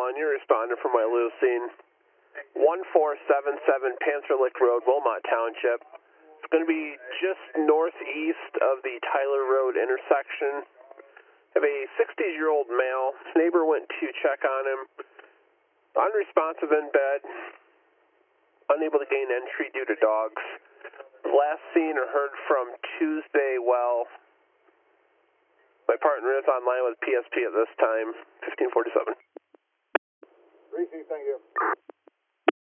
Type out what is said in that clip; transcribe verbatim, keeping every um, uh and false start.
one, you're responding from my Lucene. one four seven seven Panther Lick Road, Wilmot Township. It's going to be just northeast of the Tyler Road intersection. Have a sixty-year-old male. Neighbor went to check on him. Unresponsive in bed. Unable to gain entry due to dogs. Last seen or heard from Tuesday, well, my partner is online with P S P at this time, fifteen forty-seven. Receive, thank you.